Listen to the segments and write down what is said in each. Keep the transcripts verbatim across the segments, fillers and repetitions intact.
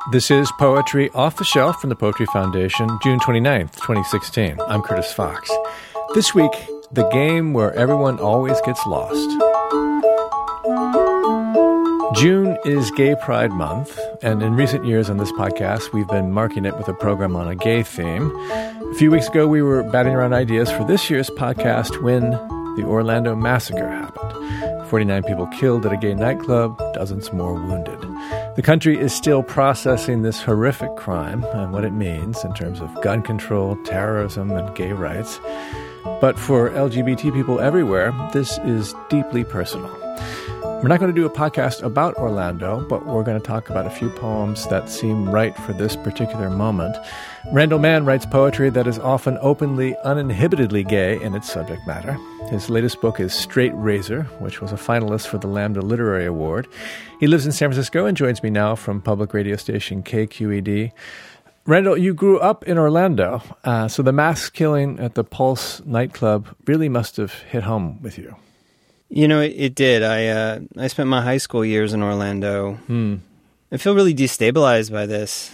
This is Poetry Off the Shelf from the Poetry Foundation, June twenty-ninth, twenty sixteen. I'm Curtis Fox. This week, the game where everyone always gets lost. June is Gay Pride Month, and in recent years on this podcast, we've been marking it with a program on a gay theme. A few weeks ago, we were batting around ideas for this year's podcast when the Orlando Massacre happened. forty-nine people killed at a gay nightclub, dozens more wounded. The country is still processing this horrific crime and what it means in terms of gun control, terrorism, and gay rights. But for L G B T people everywhere, this is deeply personal. We're not going to do a podcast about Orlando, but we're going to talk about a few poems that seem right for this particular moment. Randall Mann writes poetry that is often openly, uninhibitedly gay in its subject matter. His latest book is Straight Razor, which was a finalist for the Lambda Literary Award. He lives in San Francisco and joins me now from public radio station K Q E D. Randall, you grew up in Orlando, uh, so the mass killing at the Pulse nightclub really must have hit home with you. You know, it, it did. I uh, I spent my high school years in Orlando. Hmm. I feel really destabilized by this.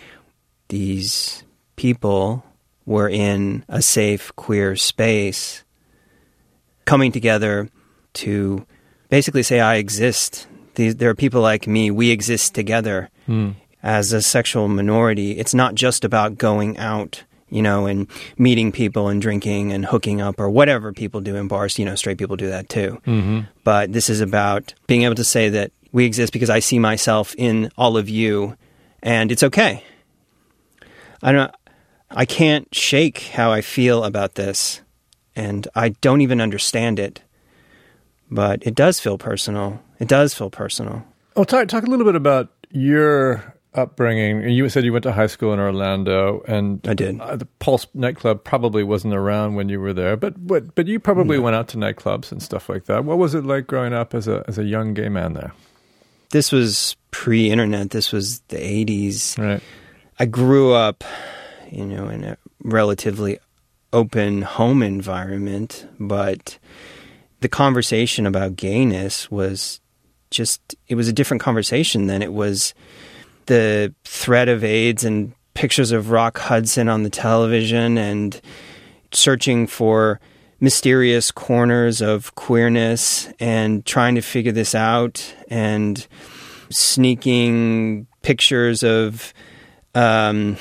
These people were in a safe, queer space, coming together to basically say, I exist. These, there are people like me. We exist together Hmm. as a sexual minority. It's not just about going out, you know, and meeting people and drinking and hooking up or whatever people do in bars. You know, straight people do that too. Mm-hmm. But this is about being able to say that we exist because I see myself in all of you, and it's okay. I don't. I can't shake how I feel about this, and I don't even understand it. But it does feel personal. It does feel personal. Well, talk talk a little bit about your upbringing. You said you went to high school in Orlando, and I did. Uh, the Pulse nightclub probably wasn't around when you were there, but but, but you probably No. went out to nightclubs and stuff like that. What was it like growing up as a as a young gay man there? This was pre-internet. This was the eighties. Right. I grew up, you know, in a relatively open home environment, but the conversation about gayness was just, it was a different conversation than it was the threat of AIDS and pictures of Rock Hudson on the television and searching for mysterious corners of queerness and trying to figure this out and sneaking pictures of um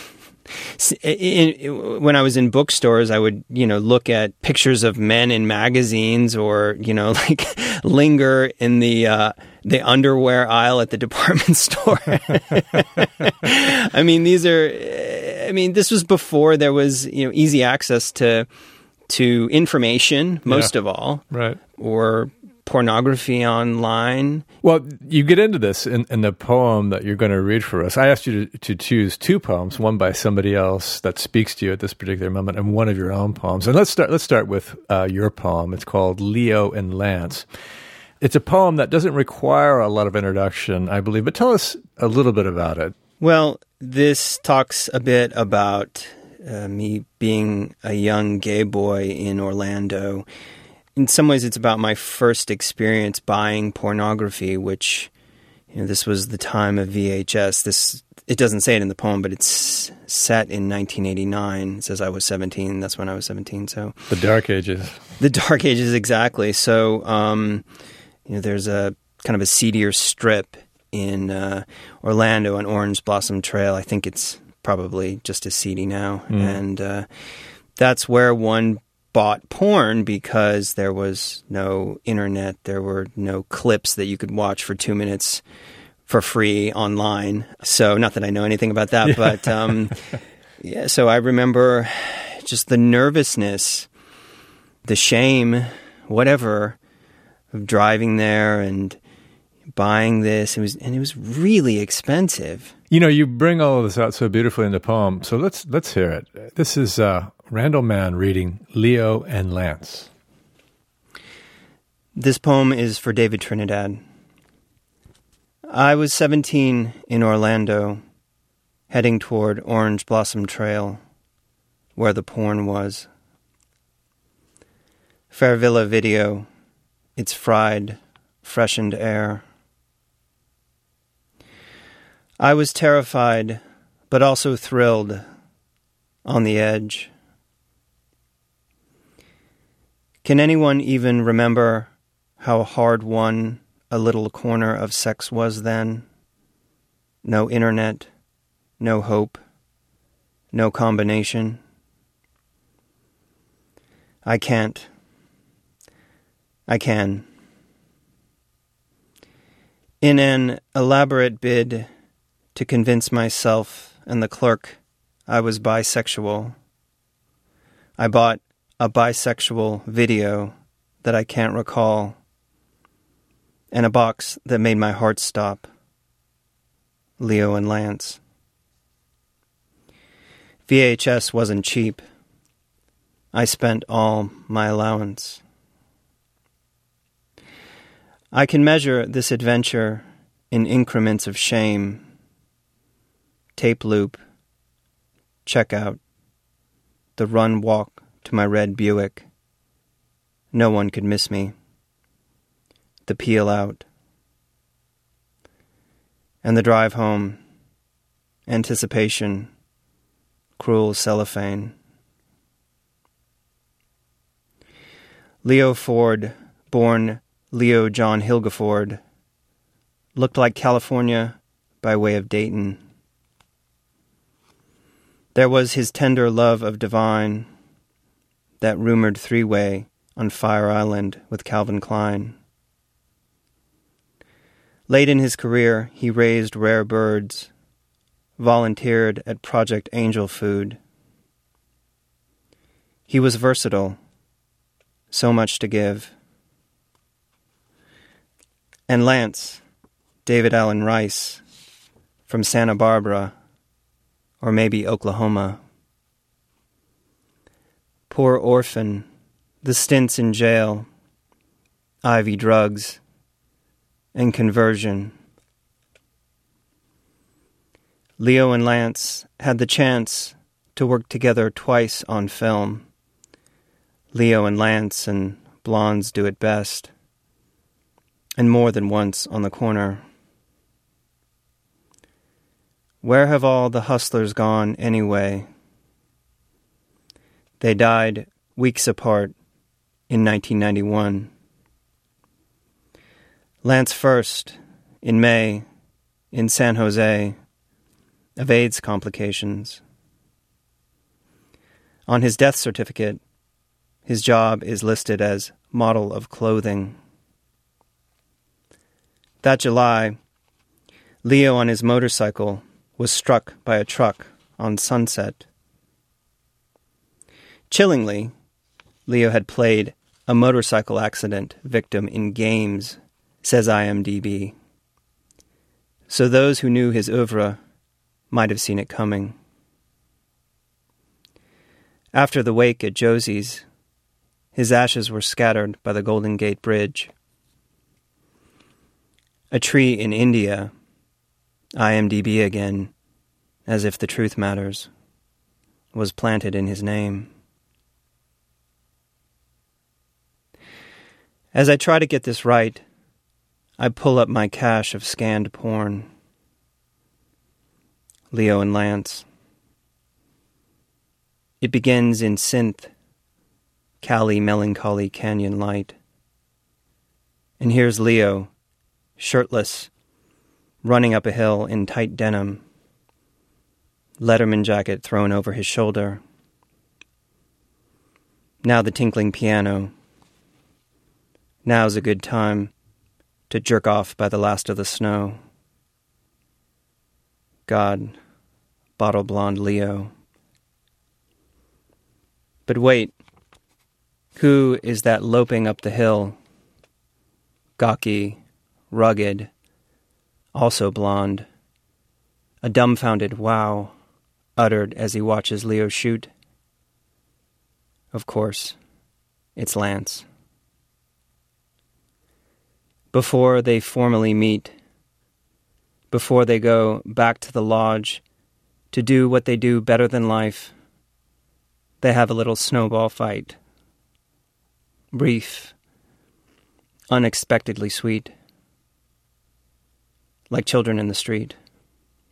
in, in, when I was in bookstores, I would, you know, look at pictures of men in magazines, or, you know, like linger in the uh, the underwear aisle at the department store. I mean, these are, I mean, this was before there was, you know, easy access to to information, most Yeah. of all, Right. or pornography online. Well, you get into this in, in the poem that you're going to read for us. I asked you to, to choose two poems, one by somebody else that speaks to you at this particular moment, and one of your own poems. And let's start. Let's start with uh, your poem. It's called Leo and Lance. It's a poem that doesn't require a lot of introduction, I believe, but tell us a little bit about it. Well, this talks a bit about uh, me being a young gay boy in Orlando. In some ways, it's about my first experience buying pornography, which, you know, this was the time of V H S. This, it doesn't say it in the poem, but it's set in nineteen eighty-nine. It says I was seventeen. That's when I was seventeen. So The Dark Ages. the Dark Ages, exactly. So, um, you know, there's a kind of a seedier strip in uh, Orlando on Orange Blossom Trail. I think it's probably just as seedy now. Mm. And uh, that's where one bought porn, because there was no internet. There were no clips that you could watch for two minutes for free online. So not that I know anything about that, but um, yeah, so I remember just the nervousness, the shame, whatever, of driving there and buying this. It was, and it was really expensive. You know, you bring all of this out so beautifully in the poem, so let's let's hear it. This is uh, Randall Mann reading Leo and Lance. This poem is for David Trinidad. I was seventeen in Orlando, heading toward Orange Blossom Trail, where the porn was. Fairvilla Video, its fried, freshened air. I was terrified, but also thrilled, on the edge. Can anyone even remember how hard-won a little corner of sex was then? No internet, no hope, no combination. I can't. I can. In an elaborate bid to convince myself and the clerk I was bisexual, I bought a bisexual video that I can't recall, and a box that made my heart stop. Leo and Lance. V H S wasn't cheap. I spent all my allowance. I can measure this adventure in increments of shame. Tape loop, checkout, the run walk to my red Buick. No one could miss me. The peel out. And the drive home. Anticipation. Cruel cellophane. Leo Ford, born Leo John Hilgeford, looked like California by way of Dayton. There was his tender love of Divine, that rumored three-way on Fire Island with Calvin Klein. Late in his career, he raised rare birds, volunteered at Project Angel Food. He was versatile, so much to give. And Lance, David Allen Rice, from Santa Barbara, or maybe Oklahoma. Poor orphan, the stints in jail, I V drugs, and conversion. Leo and Lance had the chance to work together twice on film. Leo and Lance and Blondes Do It Best, and more than once on the corner. Where have all the hustlers gone anyway? They died weeks apart in nineteen ninety-one. Lance first, in May, in San Jose, of AIDS complications. On his death certificate, his job is listed as model of clothing. That July, Leo on his motorcycle was struck by a truck on Sunset. Chillingly, Leo had played a motorcycle accident victim in games, says I M D B. So those who knew his oeuvre might have seen it coming. After the wake at Josie's, his ashes were scattered by the Golden Gate Bridge. A tree in India, I M D B again, as if the truth matters, was planted in his name. As I try to get this right, I pull up my cache of scanned porn. Leo and Lance. It begins in synth, Cali melancholy canyon light. And here's Leo, shirtless, running up a hill in tight denim, Letterman jacket thrown over his shoulder. Now the tinkling piano. Now's a good time to jerk off by the last of the snow. God, bottle blonde Leo. But wait, who is that loping up the hill? Gawky, rugged, also blonde. A dumbfounded wow uttered as he watches Leo shoot. Of course, it's Lance. Before they formally meet, before they go back to the lodge to do what they do better than life, they have a little snowball fight. Brief, unexpectedly sweet, like children in the street.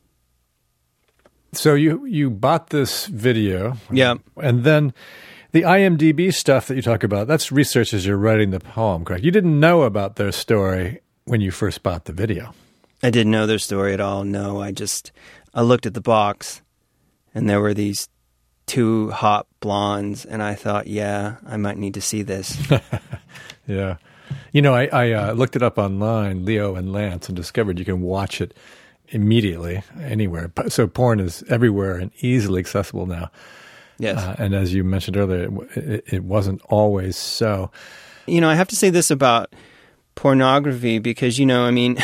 So you, you bought this video. Yeah. And then the I M D B stuff that you talk about, that's research as you're writing the poem, correct? You didn't know about their story when you first bought the video. I didn't know their story at all. No, I just, I looked at the box and there were these two hot blondes and I thought, yeah, I might need to see this. Yeah. You know, I, I uh, looked it up online, Leo and Lance, and discovered you can watch it immediately anywhere. So porn is everywhere and easily accessible now. Yes. Uh, and as you mentioned earlier, it, it, it wasn't always so. You know, I have to say this about pornography because, you know, I mean,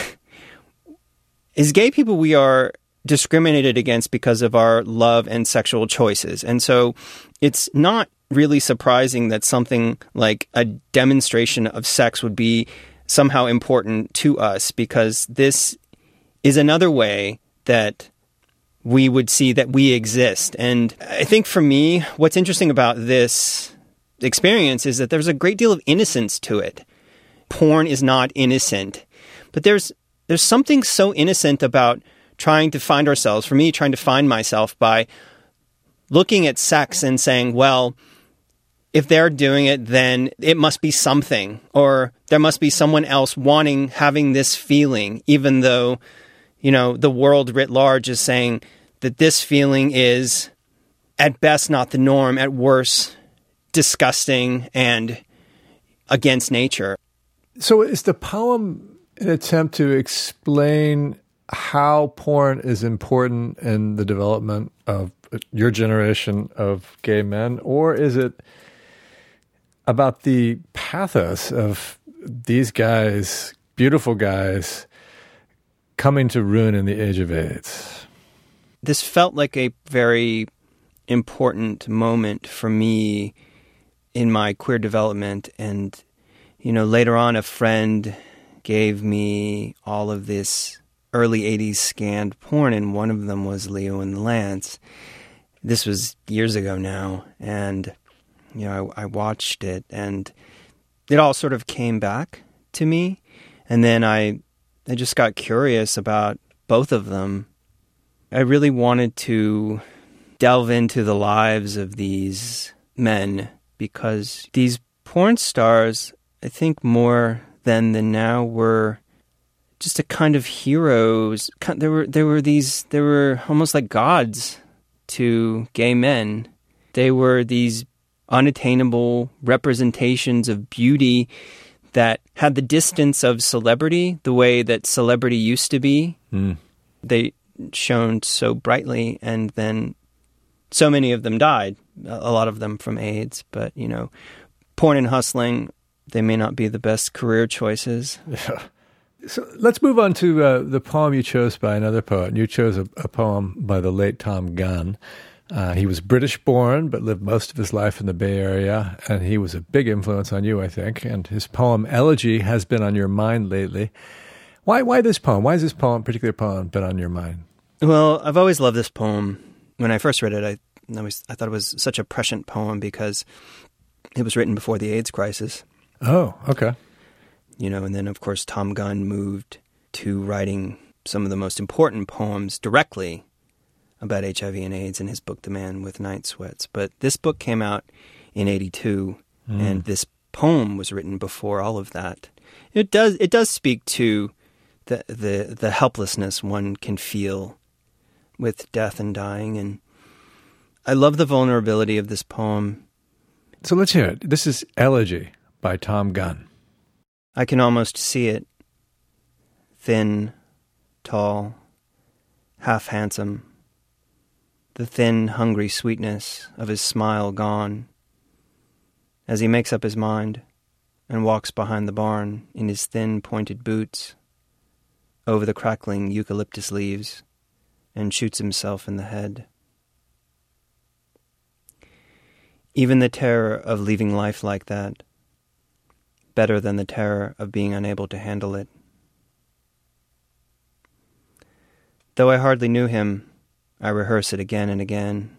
as gay people, we are discriminated against because of our love and sexual choices. And so it's not really surprising that something like a demonstration of sex would be somehow important to us, because this is another way that we would see that we exist. And I think for me, what's interesting about this experience is that there's a great deal of innocence to it. Porn is not innocent, but there's there's something so innocent about trying to find ourselves, for me, trying to find myself by looking at sex and saying, well, if they're doing it, then it must be something, or there must be someone else wanting, having this feeling, even though, you know, the world writ large is saying that this feeling is at best not the norm, at worst disgusting and against nature. So is the poem an attempt to explain how porn is important in the development of your generation of gay men, or is it about the pathos of these guys, beautiful guys, coming to ruin in the age of AIDS? This felt like a very important moment for me in my queer development. And, you know, later on, a friend gave me all of this early eighties scanned porn, and one of them was Leo and Lance. This was years ago now, and you know, I, I watched it, and it all sort of came back to me. And then I, I just got curious about both of them. I really wanted to delve into the lives of these men, because these porn stars, I think more then than now, were just a kind of heroes. There were there were these they were almost like gods to gay men. They were these unattainable representations of beauty that had the distance of celebrity, the way that celebrity used to be. Mm. They shone so brightly, and then so many of them died, a lot of them from AIDS. But, you know, porn and hustling, they may not be the best career choices. Yeah. So let's move on to uh, the poem you chose by another poet. You chose a, a poem by the late Tom Gunn. Uh, he was British born, but lived most of his life in the Bay Area, and he was a big influence on you, I think. And his poem Elegy has been on your mind lately. Why why this poem? Why has this poem, particular poem, been on your mind? Well, I've always loved this poem. When I first read it, I, I, was, I thought it was such a prescient poem because it was written before the AIDS crisis. Oh, okay. You know, and then, of course, Tom Gunn moved to writing some of the most important poems directly about H I V and AIDS in his book, The Man with Night Sweats. But this book came out in eighty-two, mm. and this poem was written before all of that. It does it does speak to the, the, the helplessness one can feel with death and dying, and I love the vulnerability of this poem. So let's hear it. This is Elegy by Tom Gunn. I can almost see it. Thin, tall, half handsome. The thin, hungry sweetness of his smile gone. As he makes up his mind and walks behind the barn in his thin, pointed boots, over the crackling eucalyptus leaves, and shoots himself in the head. Even the terror of leaving life like that, better than the terror of being unable to handle it. Though I hardly knew him, I rehearse it again and again.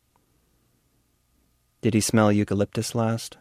Did he smell eucalyptus last?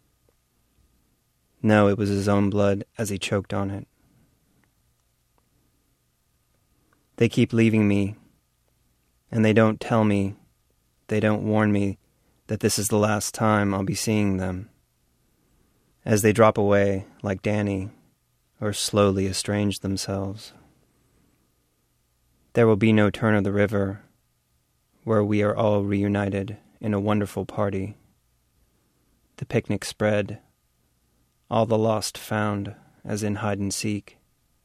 No, it was his own blood as he choked on it. They keep leaving me, And they don't tell me, they don't warn me that this is the last time I'll be seeing them. As they drop away like Danny, or slowly estrange themselves. There will be no turn of the river where we are all reunited in a wonderful party. The picnic spread, all the lost found as in hide and seek.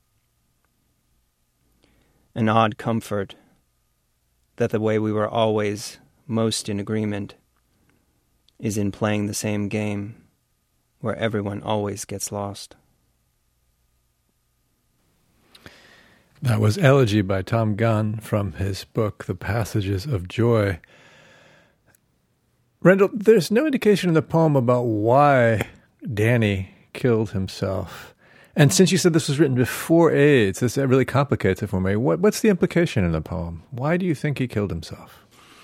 An odd comfort that the way we were always most in agreement is in playing the same game where everyone always gets lost. That was Elegy by Tom Gunn from his book, The Passages of Joy. Rendell, there's no indication in the poem about why Danny killed himself. And since you said this was written before AIDS, this really complicates it for me. What, what's the implication in the poem? Why do you think he killed himself?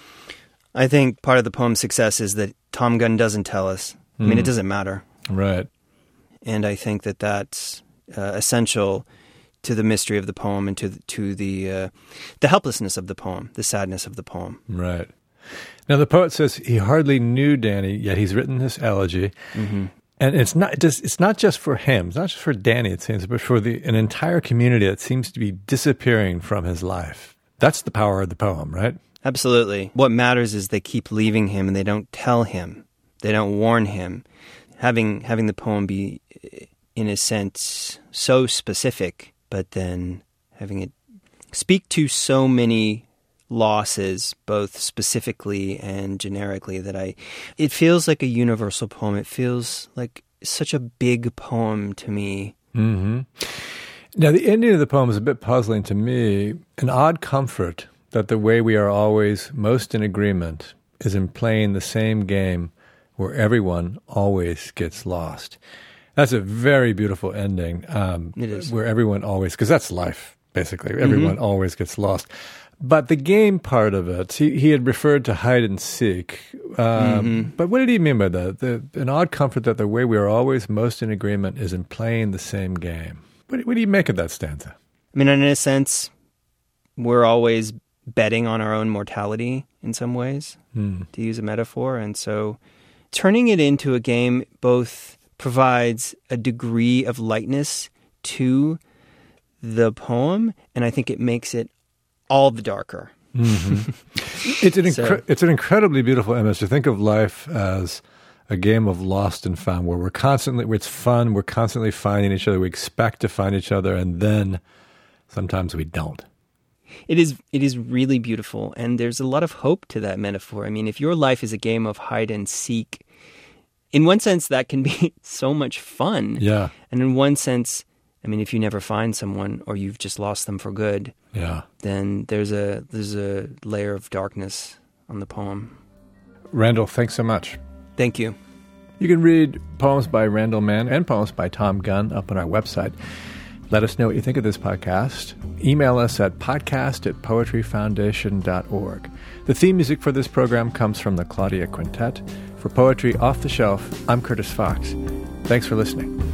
I think part of the poem's success is that Tom Gunn doesn't tell us. I mean, Mm. it doesn't matter. Right. And I think that that's uh, essential to the mystery of the poem and to the, to the uh, the helplessness of the poem, the sadness of the poem. Right. Now, the poet says he hardly knew Danny, yet he's written this elegy. Mm-hmm. And it's not just it's not just for him, it's not just for Danny, it seems, but for the an entire community that seems to be disappearing from his life. That's the power of the poem, right? Absolutely. What matters is they keep leaving him and they don't tell him. They don't warn him. Having having the poem be, in a sense, so specific, but then having it speak to so many losses, both specifically and generically, that I, it feels like a universal poem. It feels like such a big poem to me. Mm-hmm. Now, the ending of the poem is a bit puzzling to me. An odd comfort that the way we are always most in agreement is in playing the same game where everyone always gets lost. That's a very beautiful ending. Um, It is. Where everyone always, because that's life, basically. Everyone mm-hmm. always gets lost. But the game part of it, he, he had referred to hide and seek. Um, mm-hmm. But what did he mean by that? The, an odd comfort that the way we are always most in agreement is in playing the same game. What, what do you make of that stanza? I mean, in a sense, we're always betting on our own mortality in some ways, hmm. to use a metaphor. And so turning it into a game both provides a degree of lightness to the poem, and I think it makes it all the darker. Mm-hmm. It's an incre- so, it's an incredibly beautiful image to think of life as a game of lost and found, where we're constantly, where it's fun, we're constantly finding each other, we expect to find each other, and then sometimes we don't. It is it is really beautiful, and there's a lot of hope to that metaphor. I mean, if your life is a game of hide and seek, in one sense that can be so much fun. Yeah. And in one sense, I mean, if you never find someone or you've just lost them for good, yeah, then there's a there's a layer of darkness on the poem. Randall, thanks so much. Thank you. You can read poems by Randall Mann and poems by Tom Gunn up on our website. Let us know what you think of this podcast. Email us at podcast at poetry foundation dot org. The theme music for this program comes from the Claudia Quintet. For Poetry Off the Shelf, I'm Curtis Fox. Thanks for listening.